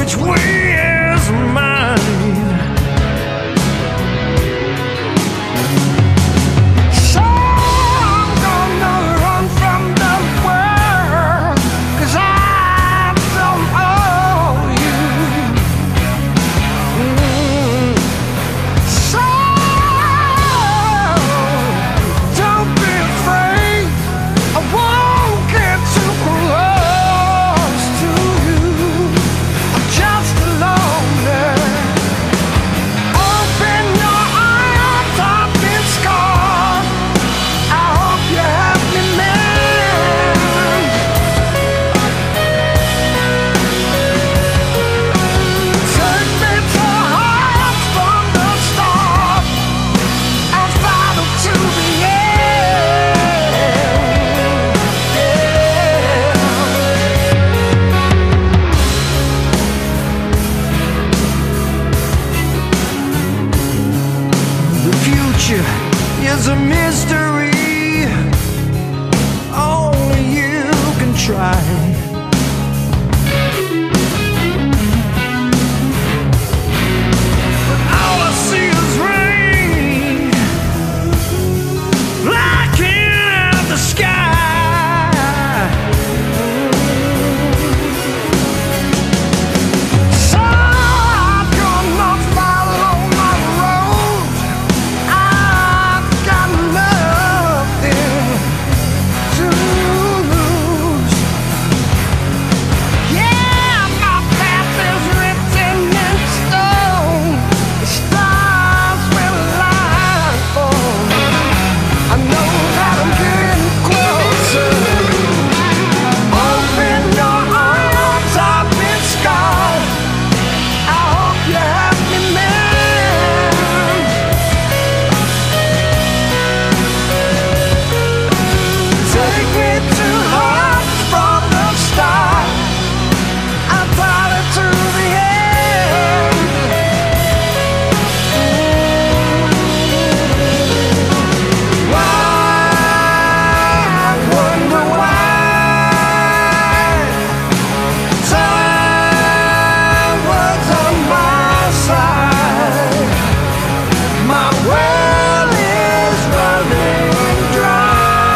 which way is mine. So I'm gonna run from the world, 'cause I don't owe you. So don't be afraid, I won't get too close to you. I'm just lonely. Open your arms, I've been scarred. I hope you help me mend. Take me to hearts from the start. I'll follow to the end. The future is a mystery. Only you can try. But all I see is rain, blacking out the sky. So I'm gonna follow my road. I've got nothing to lose. Yeah, my path is written in stone. The stars will align for me. I know that I'm getting closer. Open your arms, I've been scarred. I hope you help me mend. Take me to hearts from the start. I'll follow to the end. Why? I wonder why. Time was on my side. My well is running dry.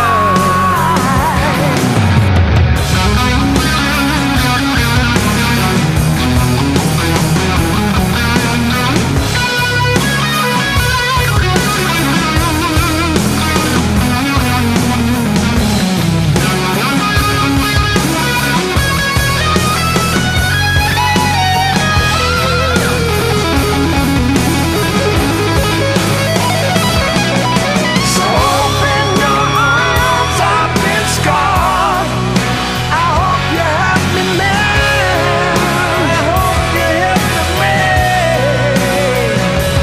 So open your arms, I've been scarred. I hope you help me mend. I hope you help me mend.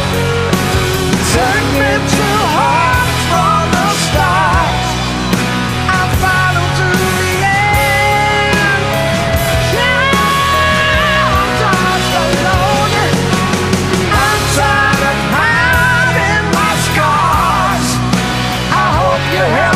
Take me to hearts from the start. I'll follow to the end. Yeah, I'm just alone. I'm tired of hiding my scars. I hope you help